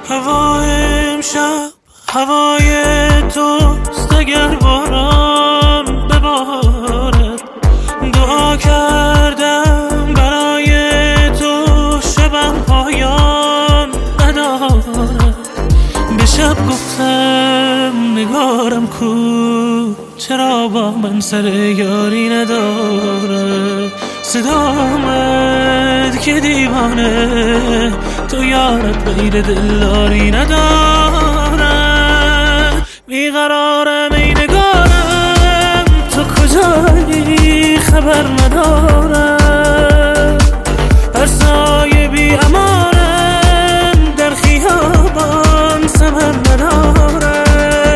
هوای امشب هوای توست، اگر باران ببارد. دعا کردم برای تو، شبم پایان ندارد. به شب گفتم نگارم کو، چرا با من سر یاری نداره. صدا آمد که دیوانه تو یارت غیر دلداری نداره. بیقرارم ای نگارم، تو کجایی خبر ندارم. هر سایه بی امانم در خیابان ثمر نداره.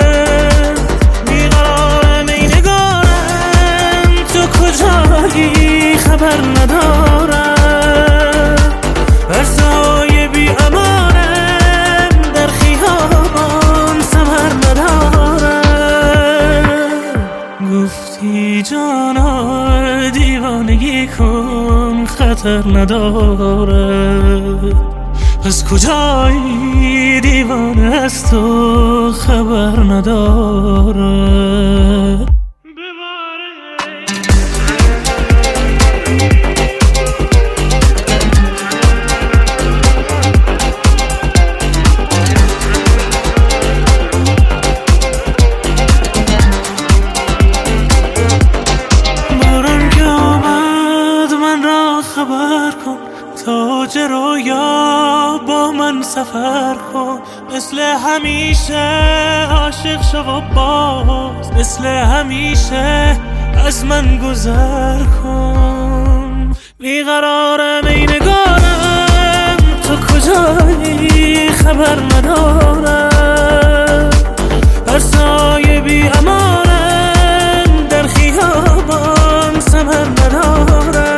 بیقرارم ای نگارم، تو کجایی خبر ندارم. هر سایه بی امانم در خیابان ثمر ندارم. گفتی جانا دیوانگی کن، خطر نداره. پس کجایی دیوانه از تو خبر نداره. خبر کن تاج رویا با من سفر کن. مثل همیشه عاشق شو و باز، مثل همیشه از من گذر کن. بیقرارم ای نگارم، تو کجایی خبر ندارم. هر سایه بی امانم در خیابان ثمر ندارم.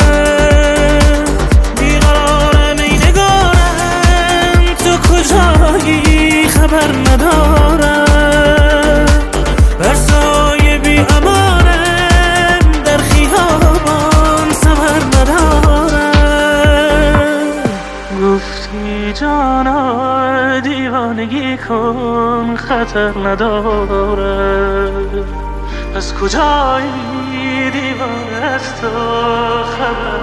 خبر ندارم. بر سایه بی امانم در خیابان ثمر ندارم. گفتی جانا دیوانگی کن، خطر نداره. از کجایی دیوانه از تو خبر